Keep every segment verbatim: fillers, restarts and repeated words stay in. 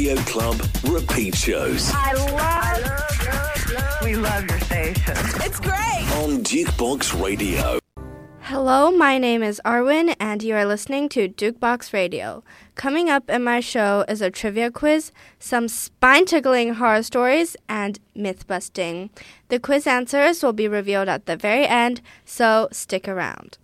Radio Club repeat shows. I love, I love, love, love. We love your station. It's great. On Jukebox Radio. Hello, my name is Arwin, and you are listening to Jukebox Radio. Coming up in my show is a trivia quiz, some spine-tickling horror stories, and myth-busting. The quiz answers will be revealed at the very end, so stick around.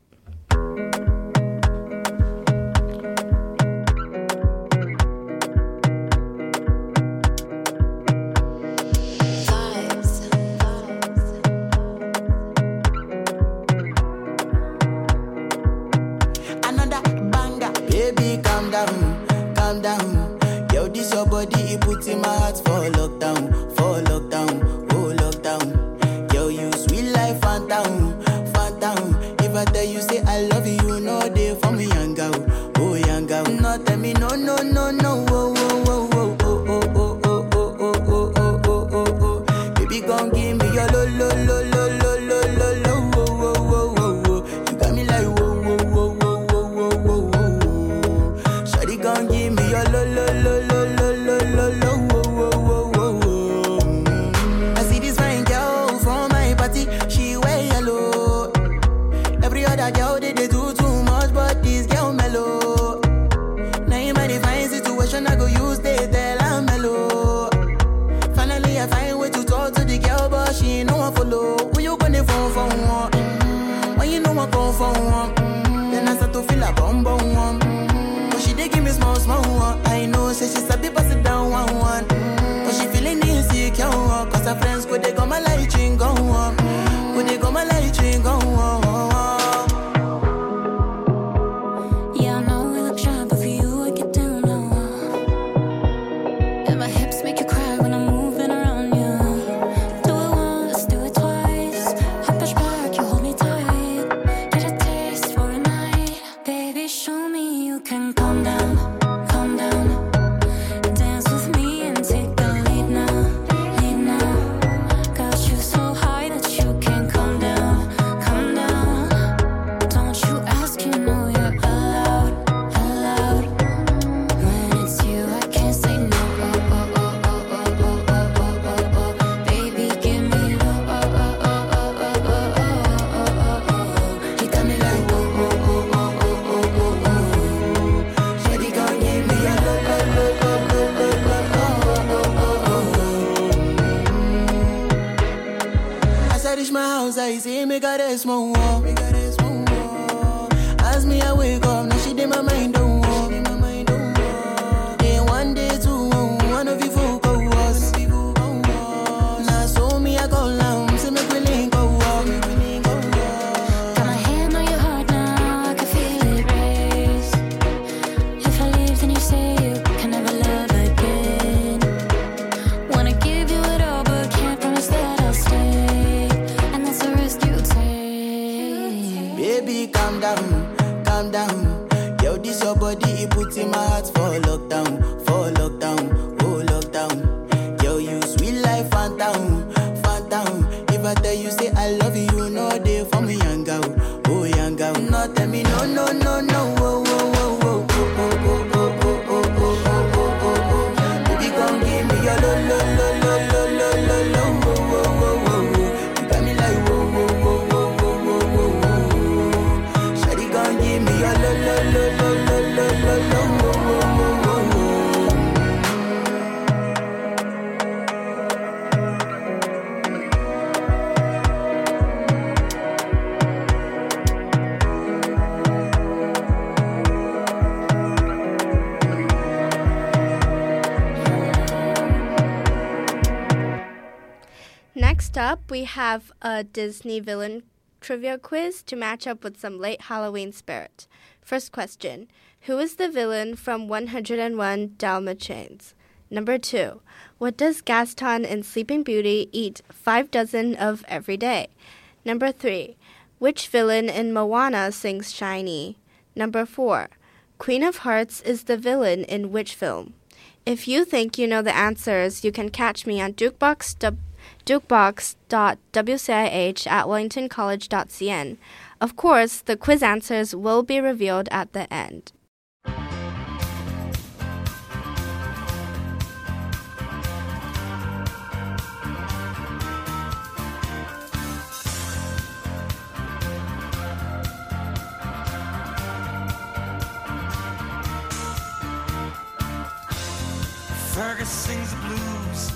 Put in my heart for lockdown, for lockdown, oh lockdown. Girl, you sweet life, phantom, phantom. If I tell you say I love you, you know they for me, young girl, oh young girl. No tell me no, no, no, no, oh, oh, oh, oh, oh, oh, oh, oh, oh, oh, oh, oh, oh, oh. Baby, gon' give me your lo, lo, lo, lo, lo, lo, lo, lo, oh, oh, oh, oh, oh. You got me like whoa, whoa, whoa, whoa, whoa, whoa, whoa, whoa. Shawty gon' give me your lo, lo, lo, lo. Then I start to feel a bum bum one. But she dey give me small small one. I know say she sabi pass it down one one. But she feeling insecure cause her friends could they come my light ring go on. Could they come my light ring go on. Yeah, I know we look shy, but for you I get down low. And my hips make you cry when I'm moving around you. Do it once, do it twice. I push back, you hold me tight. I say make her rest more, make her rest more. As me I wake up, now she did my mind don't walk. Day one, day two, one of you folk go us. Now so me I call now, say make we link go walk. Got my hand on your heart now, I can feel it race. If I leave, then you say you can never love again. Wanna give you it all, but can't promise that I'll stay. Baby, calm down, calm down. Yo, this your body, it puts in my heart for lockdown, for lockdown, oh lockdown. Yo, you sweet life, phantom, phantom. If I tell you say I love you, you know they for me, young girl, oh young girl. No, tell me no, no, no, no, oh, oh, oh, oh, oh, oh, oh, oh, oh, oh, oh, oh, oh. Baby, come give me your lo, lo, lo, lo, lo, lo, lo, lo, oh, oh, oh, oh. You got me like whoa, whoa, whoa, whoa. Give me your lo lo lo lo lo lo lo lo lo lo lo. Next up, we have a Disney villain trivia quiz to match up with some late Halloween spirit. First question, who is the villain from one oh one Dalmatians? Number two, what does Gaston in Sleeping Beauty eat five dozen of every day? Number three, which villain in Moana sings Shiny? Number four, Queen of Hearts is the villain in which film? If you think you know the answers, you can catch me on Jukebox W. jukebox dot w c i h at wellington college dot c n. Of course, the quiz answers will be revealed at the end. Fergus sings the blues,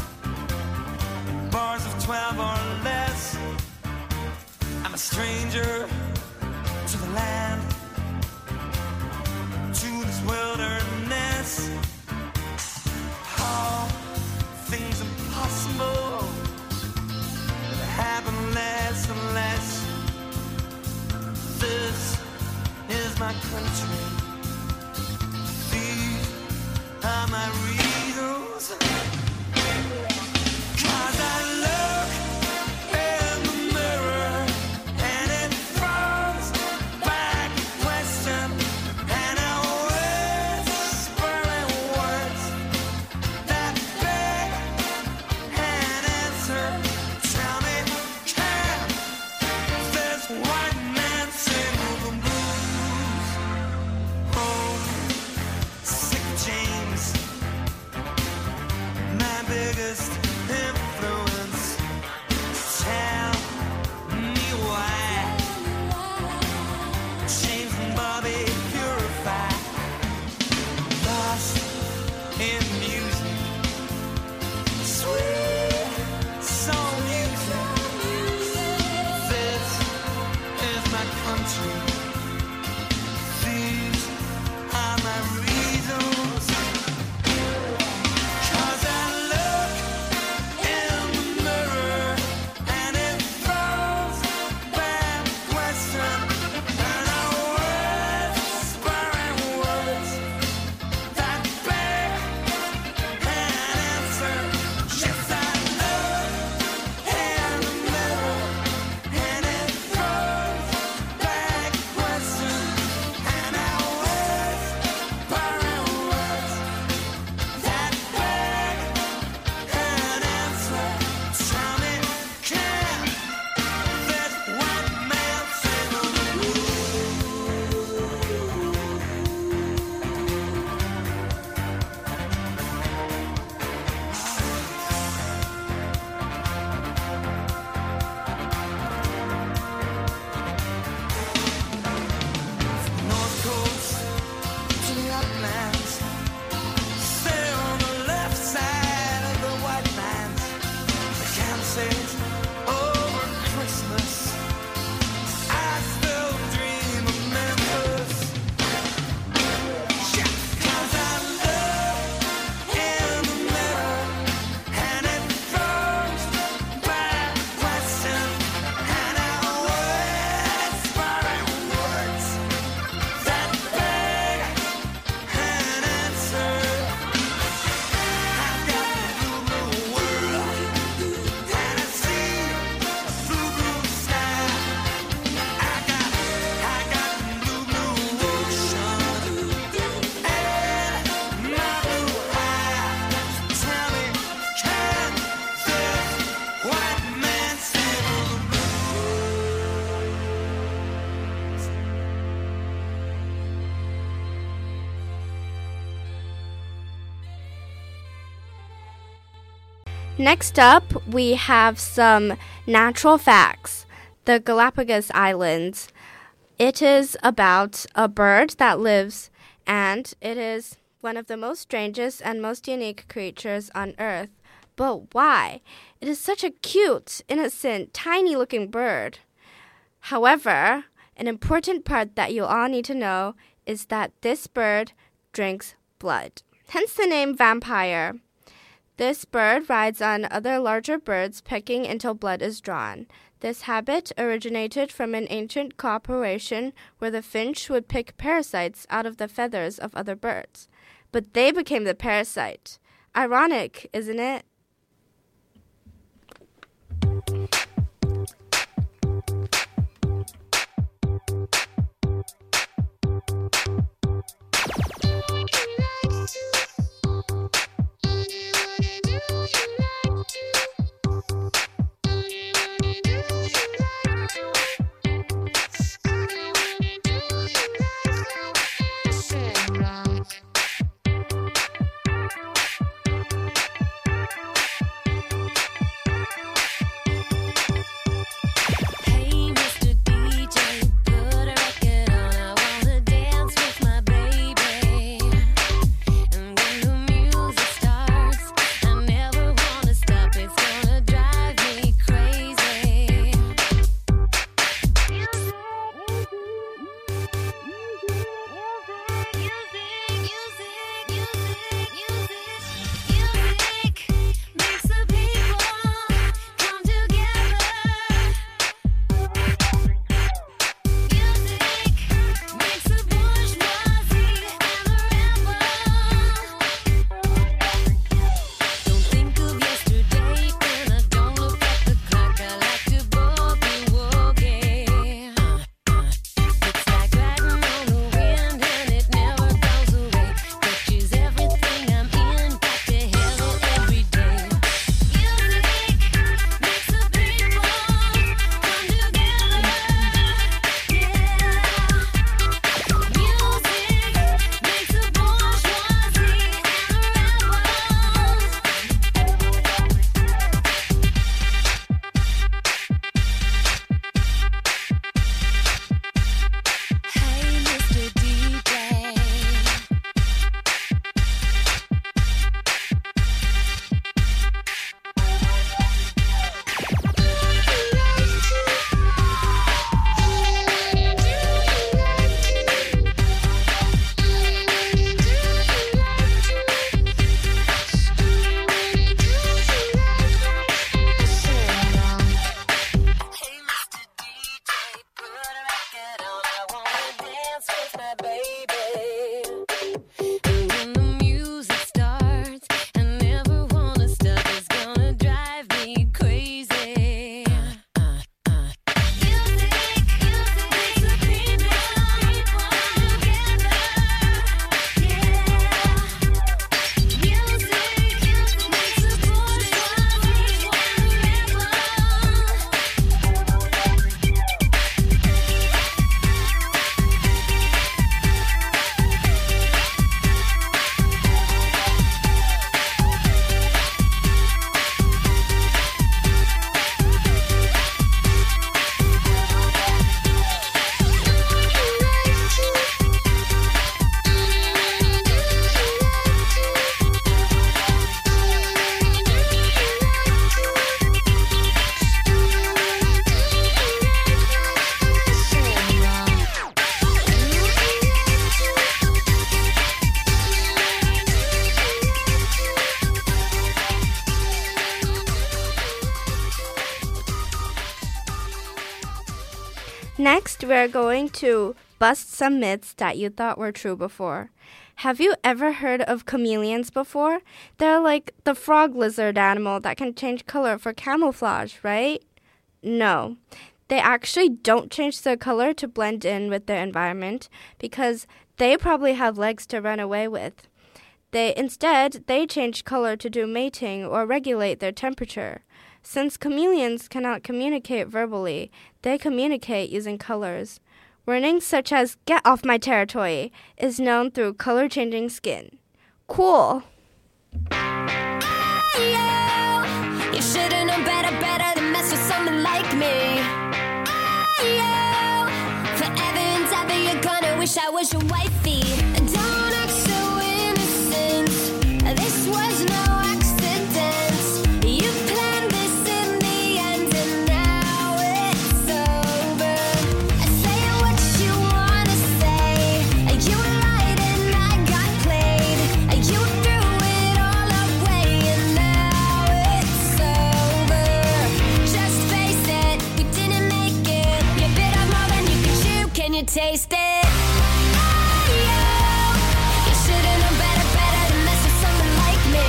bars of twelve or less. I'm a stranger to the land, to this wilderness. All things impossible happen less and less. This is my country. These are my reasons. 'Cause I look in the mirror and it throws back a question, and I whisper in words that beg an answer. Tell me, can this white man sing the blues? Oh, sick James, my biggest influence. Tell me why James and Bobby purify, lost in music, sweet soul music. This is my country. These are my reasons. 'Cause I look in the mirror and it throws back question, and I whisper in words that beg an answer. Yes, I look in the mirror and it throws back question, and I whisper in words that beg an answer. Tell me, can this white man sing the North Coast to the uplands? Stay on the left side of the white lines. The campsites over Christmas. I still dream of Memphis. Yeah, 'cause I look in the mirror and it throws back question, and I whisper in words that beg an answer. I've got the blue, blue world, and I see a blue, blue sky. I got, I got the blue, blue ocean and my blue eyes. Tell me, can this white man sing the blues? Next up, we have some natural facts. The Galapagos Islands. It is about a bird that lives, and it is one of the most strangest and most unique creatures on Earth. But why? It is such a cute, innocent, tiny-looking bird. However, an important part that you all need to know is that this bird drinks blood. Hence the name vampire. This bird rides on other larger birds, pecking until blood is drawn. This habit originated from an ancient cooperation where the finch would pick parasites out of the feathers of other birds. But they became the parasite. Ironic, isn't it? Next, we're going to bust some myths that you thought were true before. Have you ever heard of chameleons before? They're like the frog lizard animal that can change color for camouflage, right? No. They actually don't change their color to blend in with their environment because they probably have legs to run away with. They instead, they change color to do mating or regulate their temperature. Since chameleons cannot communicate verbally, they communicate using colors. Warnings such as "get off my territory" is known through color-changing skin. Cool! You should've known better, better to mess with someone like me. Forever and ever you're gonna wish I was your wifey. Don't act so innocent. This was no accident. You planned this in the end and now it's over. Say what you wanna say. You lied and I got played. You threw it all away and now it's over. Just face it, we didn't make it. You bit off more than you could chew. Can you taste it? You should've known better, better to mess with someone like me.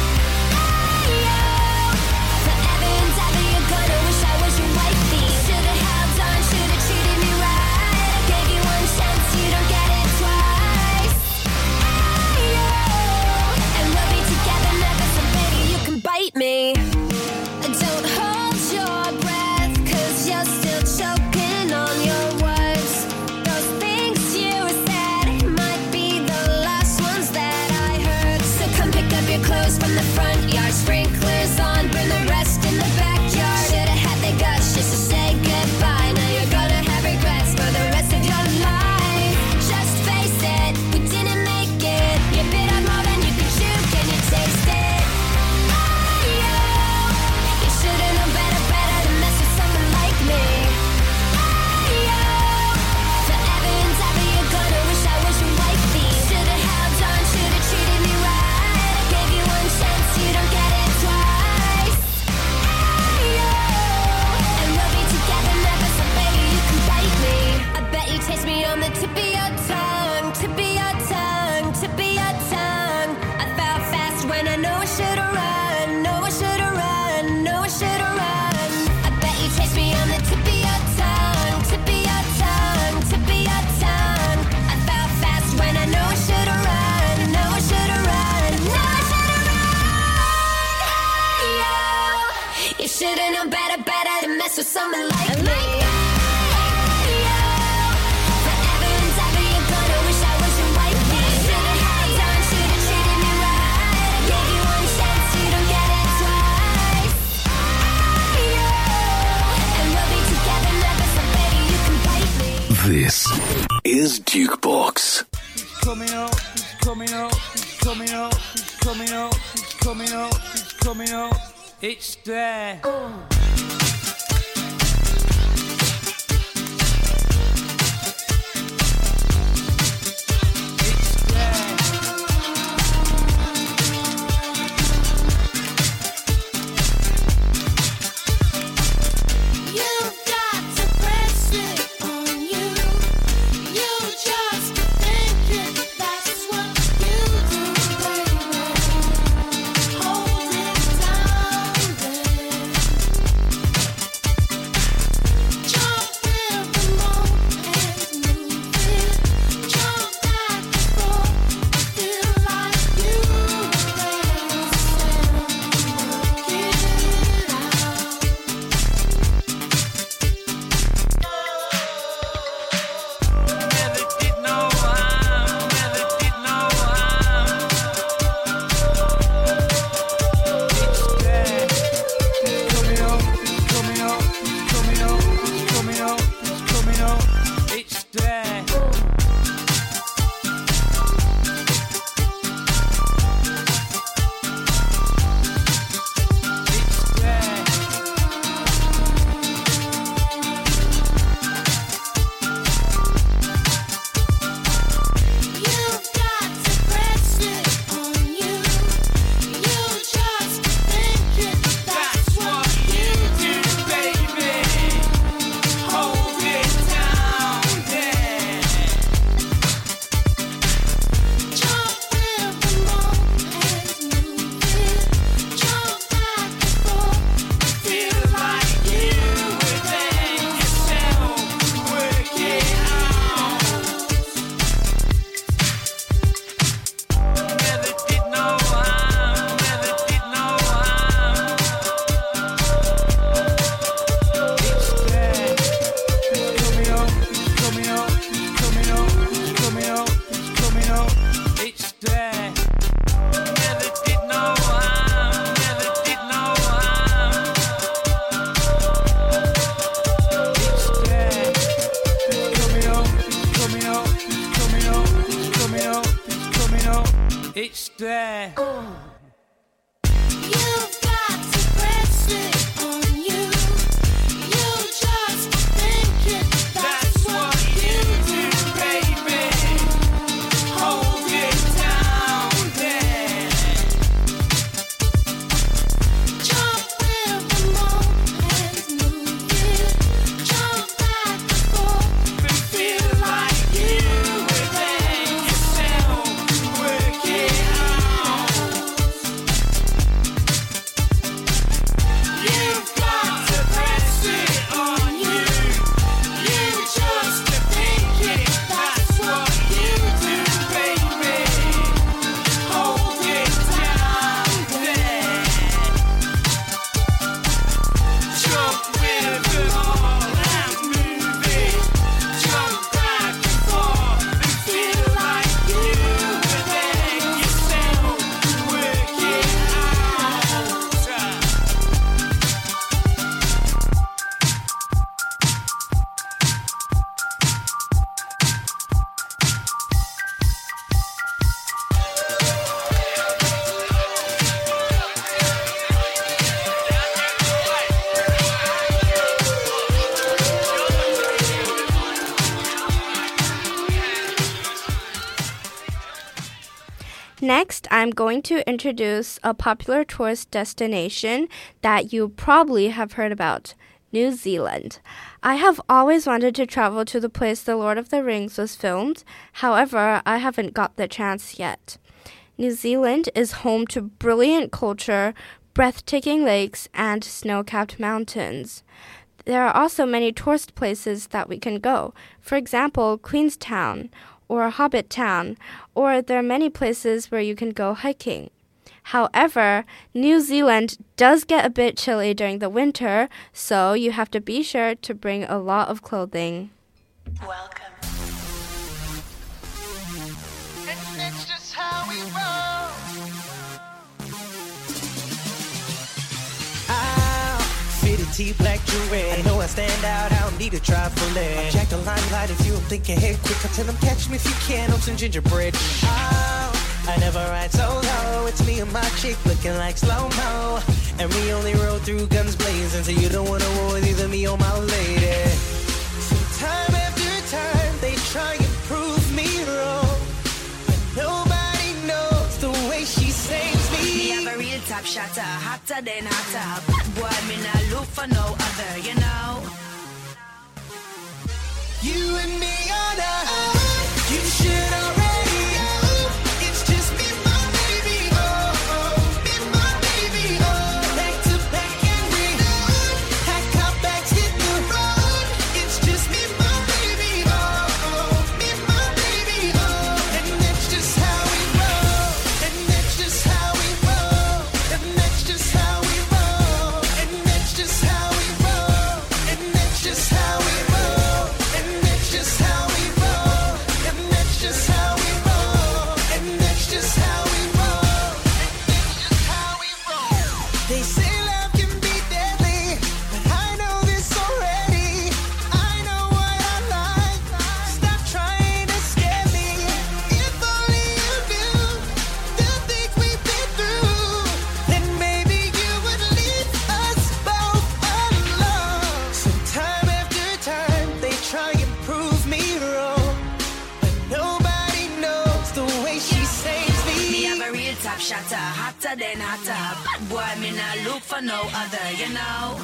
Forever and ever you're gonna wish I was your wifey. Should've held on, should've treated me right. I gave you one chance, you don't get it twice. And we'll be together never, so baby you can bite me. Don't hold your breath, cause you're still choking on your words. Those things you said might be the last ones that I heard. So come pick up your clothes from the front yard. Sprinklers on, burn the rest in the backyard. Should've had the guts just to say goodbye. Now you're gonna have regrets for the rest of your life. Just face it, we didn't make it. You bit on more than you could chew. Can you taste it? You should've known better, better to mess with someone like me. Forever and ever you're gonna wish I was your wifey. Should've held on, should've treated me right. I gave you one chance, you don't get it twice. And we'll be together never, so baby you can bite me. I bet you taste me on the tip of your tongue, tip of your tongue, tip of your tongue. I fell fast when I know I should've run, know I should've run, know I should've run. I bet you taste me on the tip of your tongue, tip of your tongue, tip of your tongue. I fell fast when I know I should've run, know I should've run, know I should've run. You should've known better, better to mess with someone like me. Forever and ever you're gonna wish I was your wifey. Should've held on, should've treated me right. I gave you one chance, you don't get it twice. And we'll be together never, so baby you can bite me. This is Jukebox. He's coming up, he's coming up, he's coming up, he's coming up, he's coming up, he's coming up. It's there. It's there. You've got to press it on you. You just think it, that's what you do, baby. Hold it down there. It's there. You've got to press it on you. You just think it. That's what you do, baby. Hold it down there. Jump with the moment, move it. Jump back and forth. And feel like you within yourself. Work it out. You've got to press it on you. You just think it. That's what you do, baby. Hold it down there. Jump with them all and move it. Jump back and forth and feel like you within yourself. Work it out. Next, I'm going to introduce a popular tourist destination that you probably have heard about, New Zealand. I have always wanted to travel to the place The Lord of the Rings was filmed. However, I haven't got the chance yet. New Zealand is home to brilliant culture, breathtaking lakes, and snow-capped mountains. There are also many tourist places that we can go. For example, Queenstown or Hobbit Town, or there are many places where you can go hiking. However, New Zealand does get a bit chilly during the winter, so you have to be sure to bring a lot of clothing. Welcome. It's just how we roll. Fitted tee, black jewelry. I know I stand out, I don't need a try for leg. Jack the limelight if you don't think ahead quick. I'll tell them catch me if you can on some gingerbread. Oh, I never ride solo. It's me and my chick looking like slow-mo. And we only roll through guns blazing. So you don't wanna war with either me or my lady. So time after time they try and prove me wrong. But nobody knows the way she saves me. Me have a real top shotter, hotter than hotter. Bad boy, me not look for no other, you know. You and me on a you should already know. It's just me, my baby, oh, oh, me, my baby, oh. Back to back and we pack our bags, hit the road. It's just me, my baby, oh, oh, me, my baby, oh. And that's just how we roll. And that's just how we roll. And that's just how we roll. And that's just how we roll. And that's just how we roll. And that's just how we roll. And that's just how we roll. And that's just how we roll. And that's just how we roll. They say love can be deadly, but I know this already. I know what I like. Stop trying to scare me. If only you knew the things we've been through, then maybe you would leave us both alone. So time after time they try and prove me wrong, but nobody knows the way she saves Me me. have a real top shotter, hotter than hotter. Bad boy, me not look for no other, you know.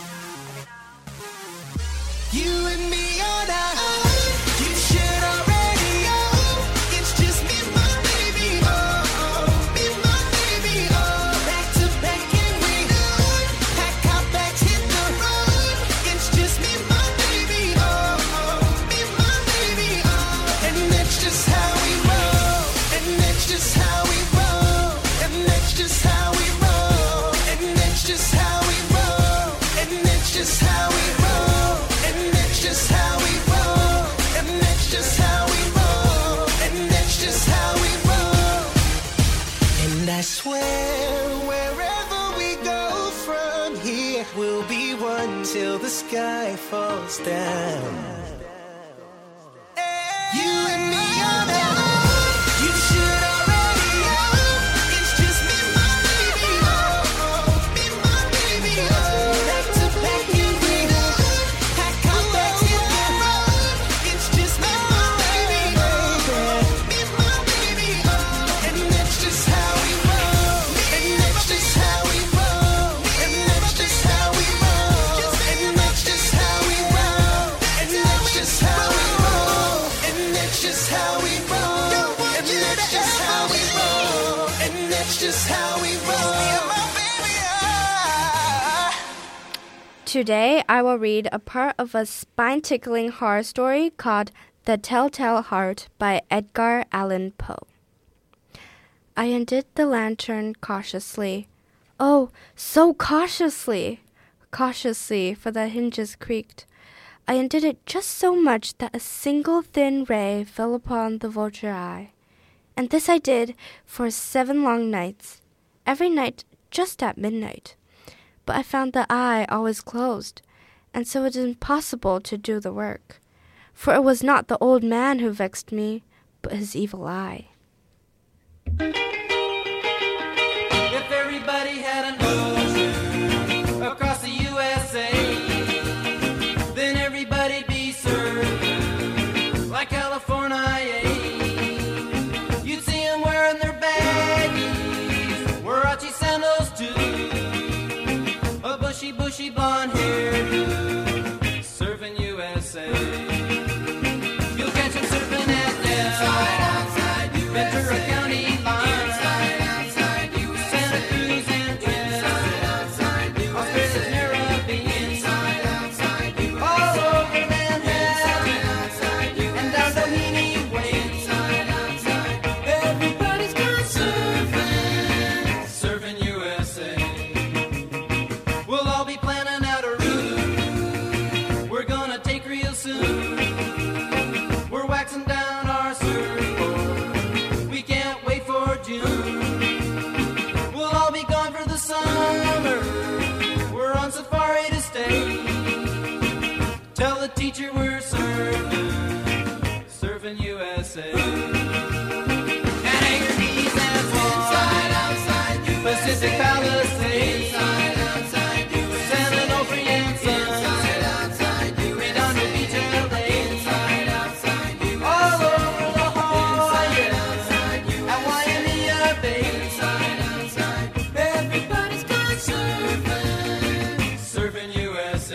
You and me on a you should already know. It's just me, my baby, oh, oh, me, my baby, oh. Back to back and we pack our bags, hit the road. It's just me, my baby, oh, oh, me, my baby, oh. And that's just how we roll. And that's just how we roll. And that's just how we roll. And that's just how we roll. And that's just how we roll. And that's just how we roll. And that's just how we roll. And that's just how we roll. And I swear, wherever we go from here, we'll be one till the sky falls down. You and me are the you should already know. That's just how we roll. Me and my baby are. Today, I will read a part of a spine-tickling horror story called The Telltale Heart by Edgar Allan Poe. I undid the lantern cautiously. Oh, so cautiously! Cautiously, for the hinges creaked. I undid it just so much that a single thin ray fell upon the vulture eye. And this I did for seven long nights, every night just at midnight. But I found the eye always closed, and so it is impossible to do the work. For it was not the old man who vexed me, but his evil eye. If everybody had an ocean across the U S A, then everybody'd be served like California. You'd see them wearing their baggies, Warachi sandals too, a bushy, bushy blonde hairdo, serving U S A. You'll catch them surfing at Del, Ventura County line. Teacher, we're serving, serving U S A. And anchor knees and inside, outside, Pacific Palisades, inside, outside, San Onofre and Sons, inside, outside, Redondo Beach, L A, inside, outside, all over the Hawaii, inside, at Waimea Bay, inside, outside, everybody's gone surfing, serving U S A.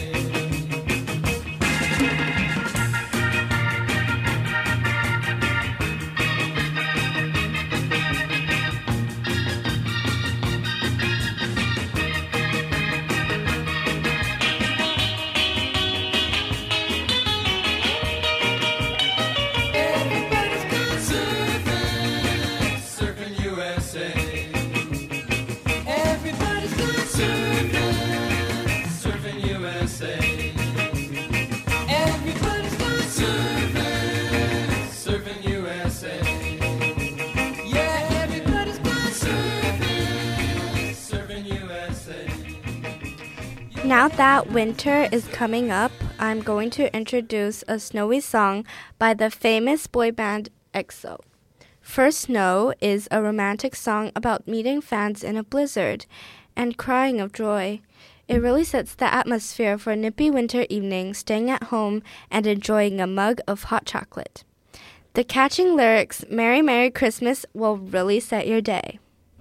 Now that winter is coming up, I'm going to introduce a snowy song by the famous boy band X O. First Snow is a romantic song about meeting fans in a blizzard and crying of joy. It really sets the atmosphere for a nippy winter evening, staying at home and enjoying a mug of hot chocolate. The catching lyrics, Merry Merry Christmas, will really set your day.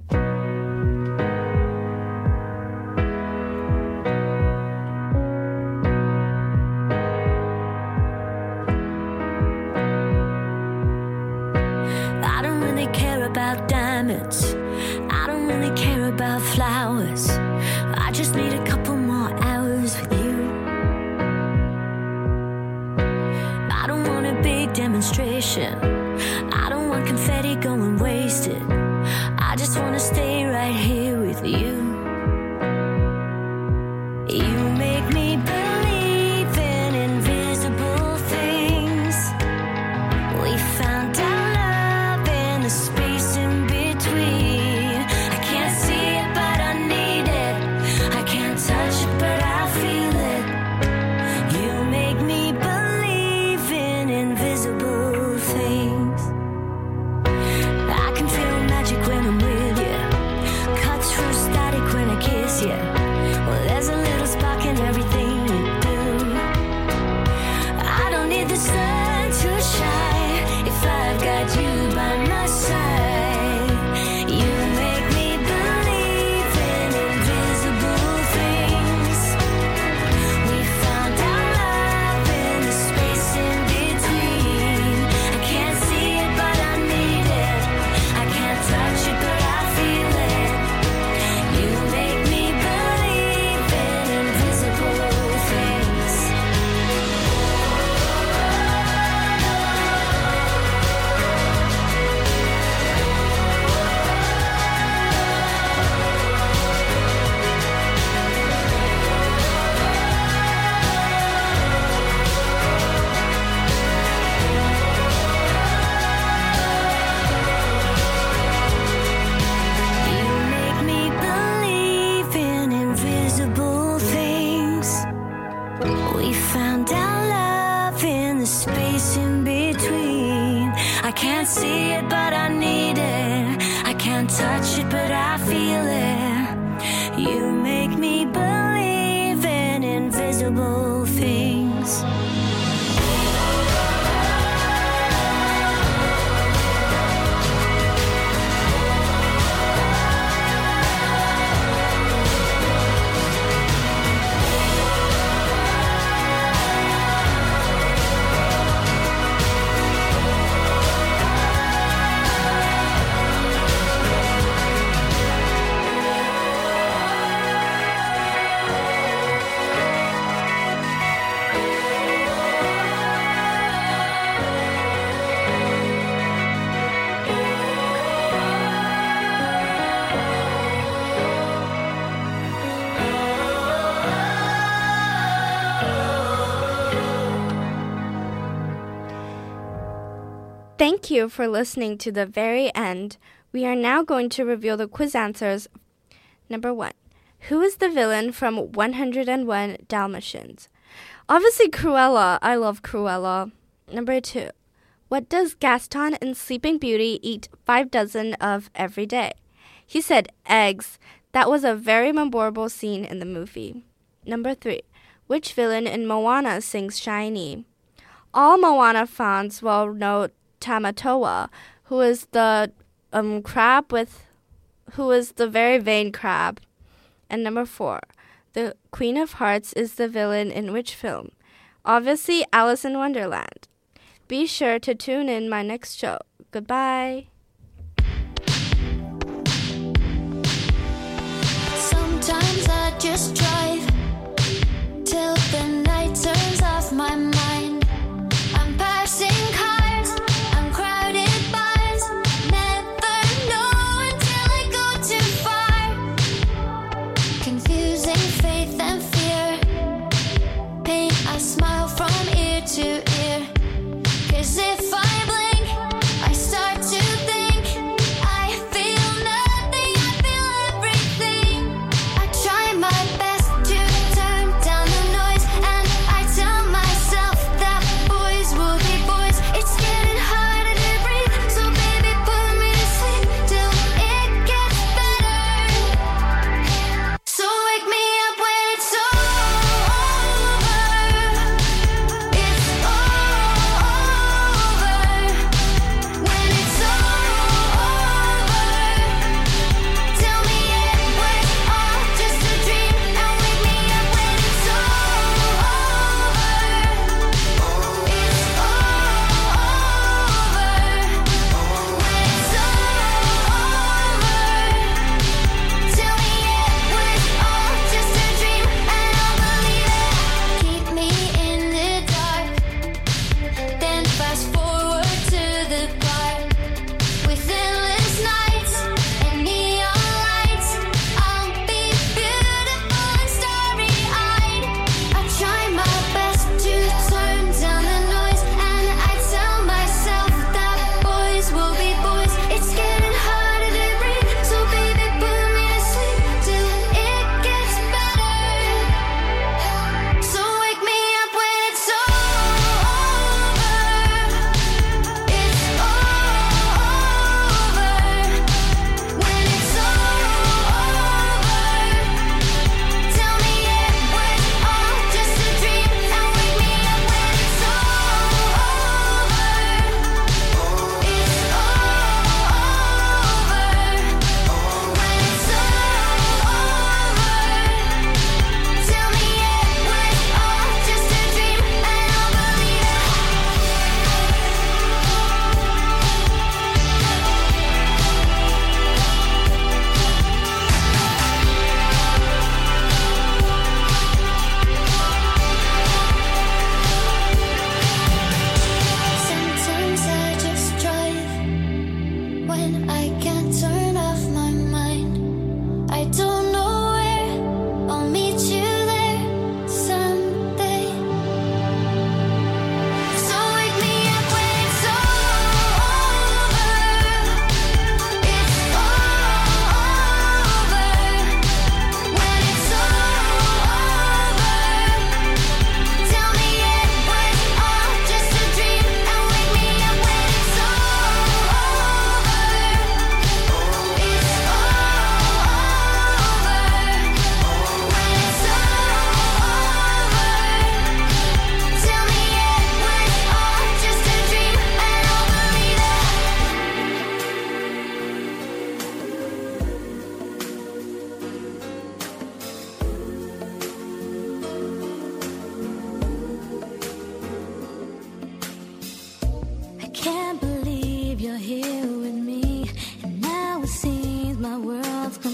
I don't really care about diamonds. I don't really care about flowers. I just need a couple more hours with you. I don't want a big demonstration. I don't want confetti going wasted. I just want to stay right here with you. You make me believe in invisible things. We found our love in the space in between. I can't see it, but I need touch it, but I feel it. You make me believe in invisible things. Thank you for listening to the very end. We are now going to reveal the quiz answers. Number one, who is the villain from one oh one Dalmatians? Obviously Cruella. I love Cruella. Number two, what does Gaston in Sleeping Beauty eat five dozen of every day? He said eggs. That was a very memorable scene in the movie. Number three, which villain in Moana sings Shiny? All Moana fans will know Tamatoa, who is the um, crab with, who is the very vain crab. And number four, the Queen of Hearts is the villain in which film? Obviously, Alice in Wonderland. Be sure to tune in my next show. Goodbye. Sometimes I just drive till the night turns off my mind. I'm passing cars, I'm crowded bars. Never know until I go too far. Confusing faith and fear. Paint a smile from ear to ear. 'Cause if I blink, I start to think I feel nothing, I feel everything. I try my best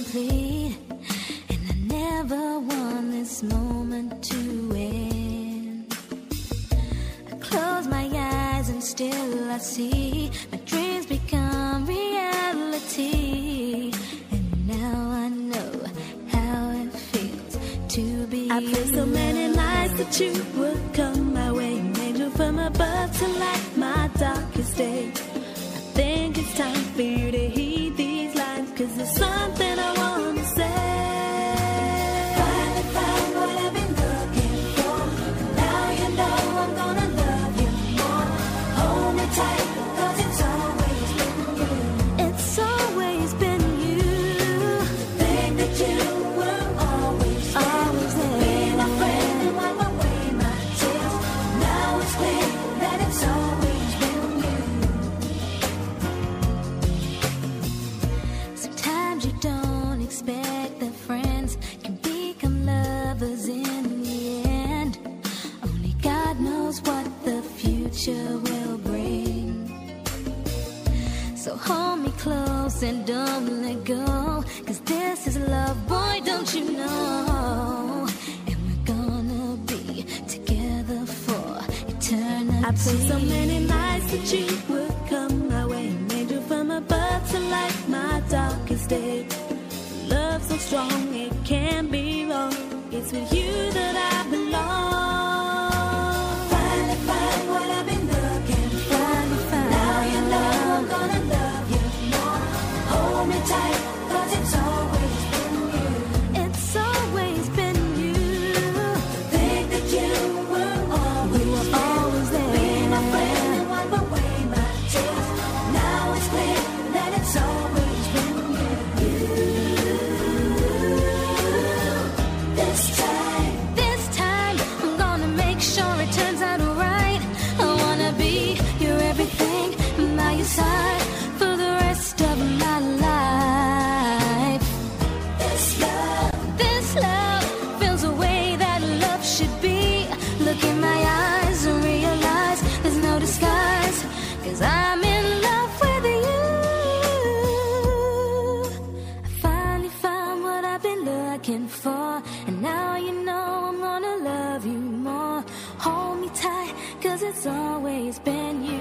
complete, and I never want this moment to end. I close my eyes and still I see my dreams become reality. And now I know how it feels to be I prayed so many nights that you would come my way, an angel from above to light my darkest day. I think it's time for you to heed these lines, 'cause there's something I wanna say. Finally found what I've been looking for. Now you know I'm gonna love you more. Hold me tight, 'cause it's always been you. It's always been you. Think that you were always there. Always there. Be my friend and wipe away my tears. Now it's clear that it's always been you. Sometimes you don't expect that friends can become lovers in the end. Only God knows what the future will bring. So hold me close and don't let go, 'cause this is love, boy, don't you know? And we're gonna be together for eternity. I prayed so many nights that you would come my way, an angel from above to light my darkest day. Love so strong it can't be wrong. It's with you that I belong. Finally find what I've been looking for. Finally found. Now you know I'm gonna love you more. Hold me tight, 'cause it's always been you. It's always been you. Think that you were always You were there. always there. Be my friend and wipe away my tears. Now it's clear that it's always been you. This time, This time I'm gonna make sure it turns out right. I wanna be your everything, by your side for the rest of my life. this love, This love feels the way that love should be. Look in my eyes and realize there's no disguise, 'cause I'm in love with you. I finally found what I've been looking for, and now you know I'm gonna love you more. Hold me tight, 'cause it's always been you.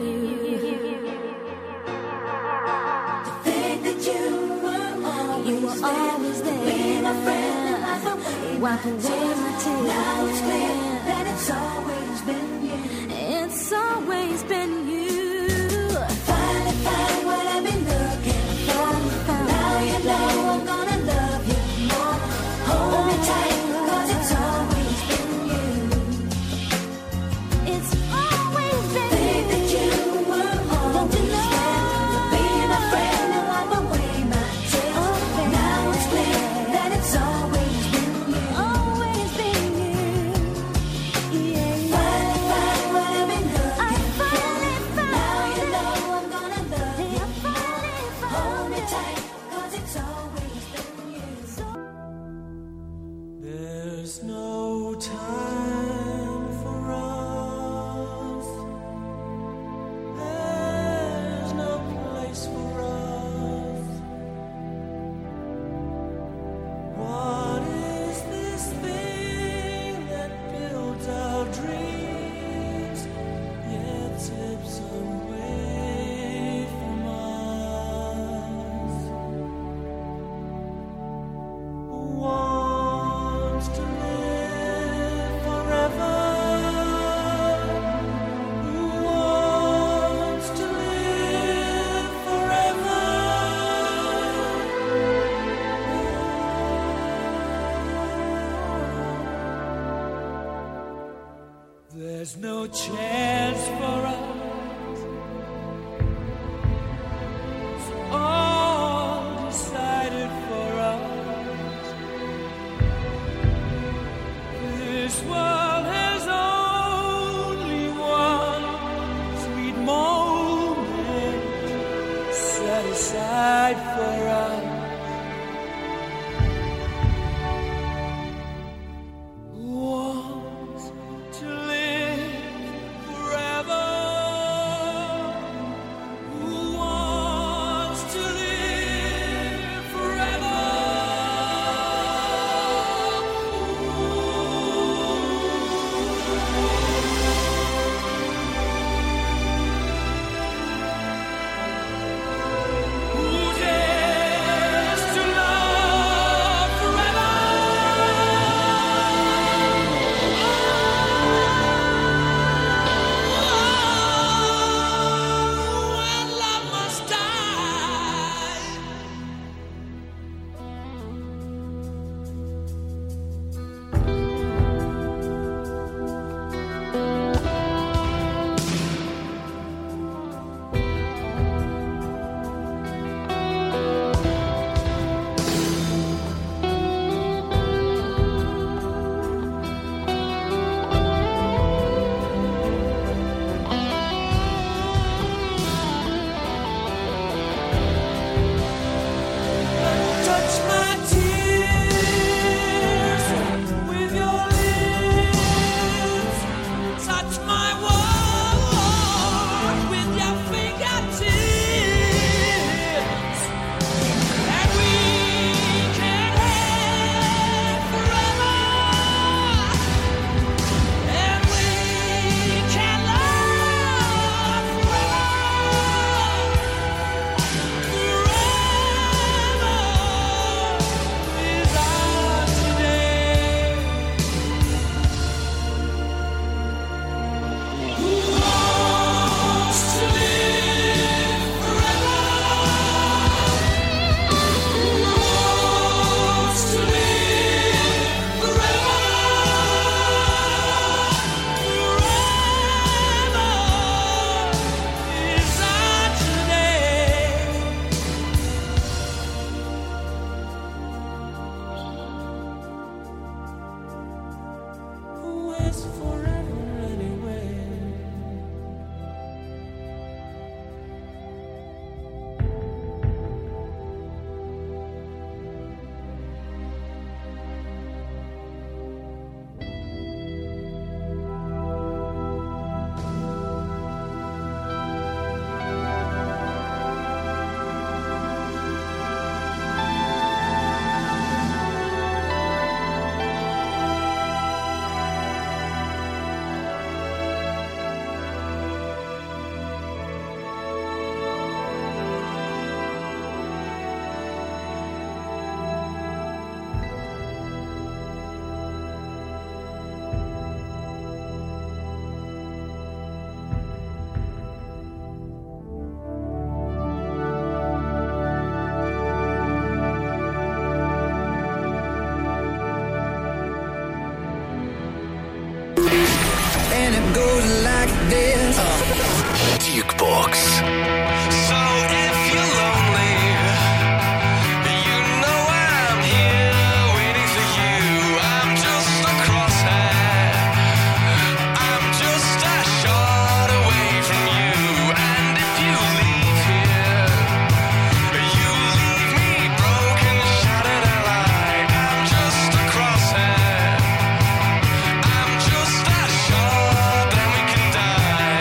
think that you were always You were always there. Be my friend and wipe away my Wipe away my tears. Now it's clear that it's always been you. It's always been you. Finally find what I've been looking for. Now you know I'm gonna love you more. Hold me tight, 'cause it's always been you. It's always been Think that you were always you know? there. Be my friend and wipe away my tears. Oh, baby. Now it's clear that it's always been you. always been you. Yeah, yeah. Finally find what I've been looking I finally for. Now found you it. know I'm gonna love you I finally more. Hold found me it. tight, 'cause it's always been you. There's no time for us. There's no place for us. What is this thing that builds our dreams, yet tips away from us? Who wants to live forever? Who wants to live forever? There's no chance for us. It's all decided for us. This world has only one sweet moment set aside for us. Who wants to live forever? last forever anyway. And it goes like this. Jukebox. So if you're lonely, you know I'm here waiting for you. I'm just a crosshair. I'm just a shot away from you. And if you leave here, you leave me broken, shattered alive. I'm just a crosshair. I'm just a shot, then we can die.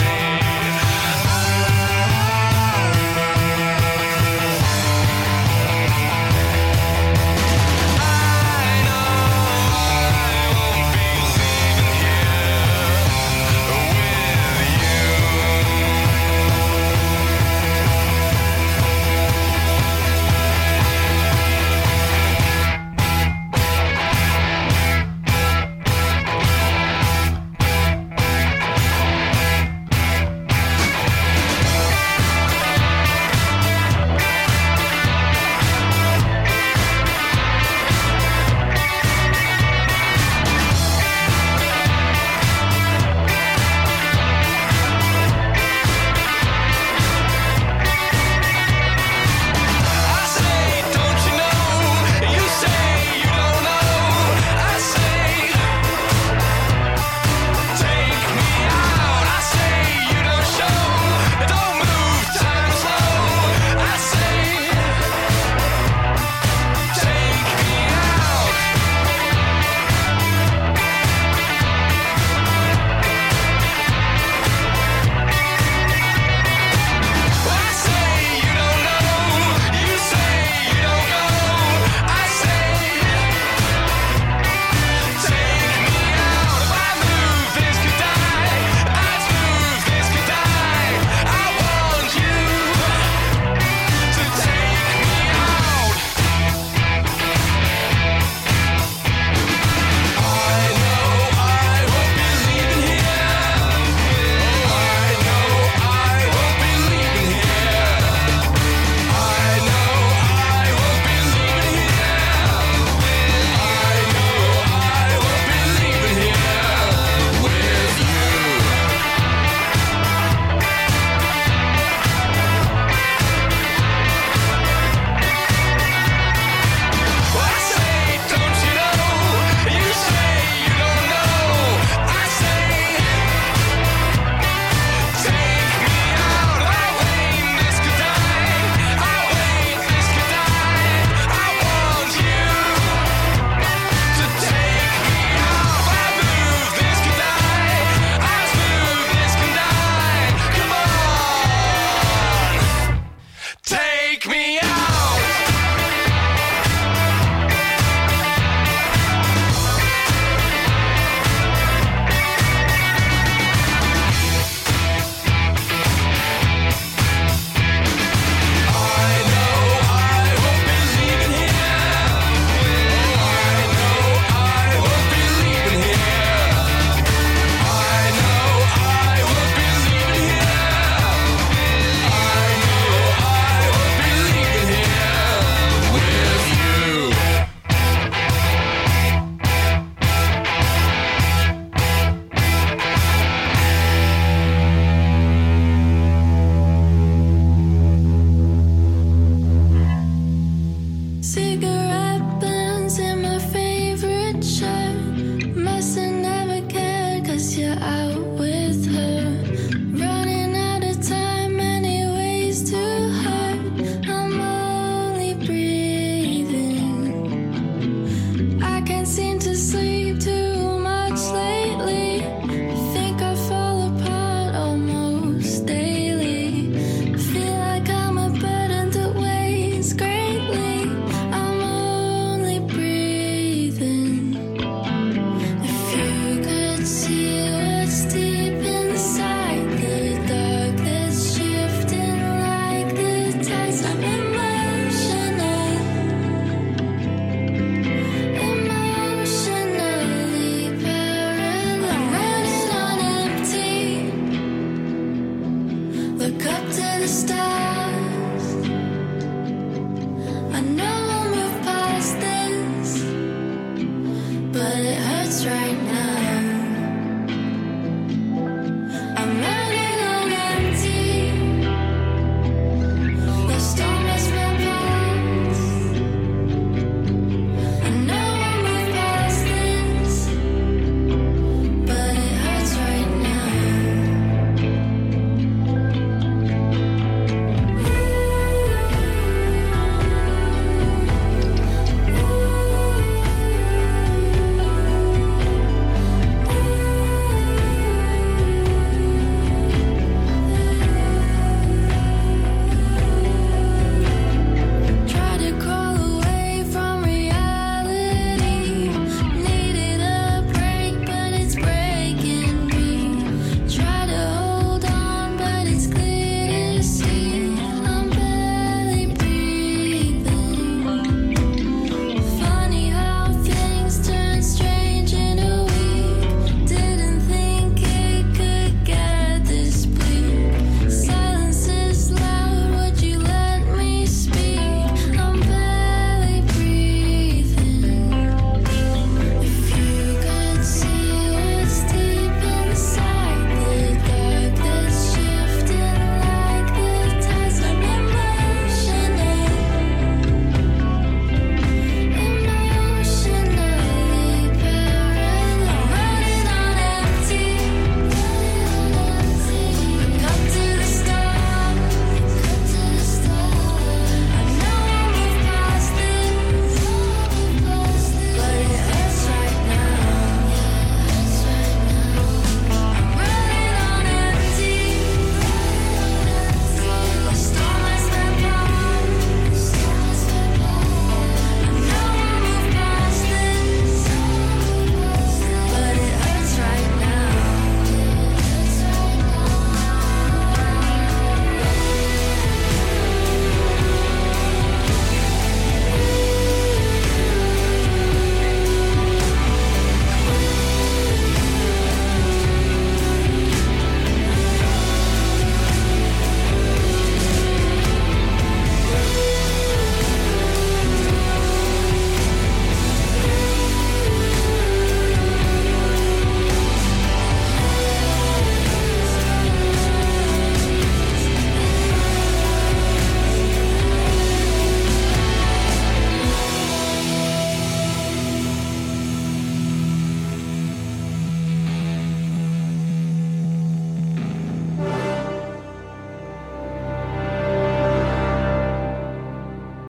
Cigarette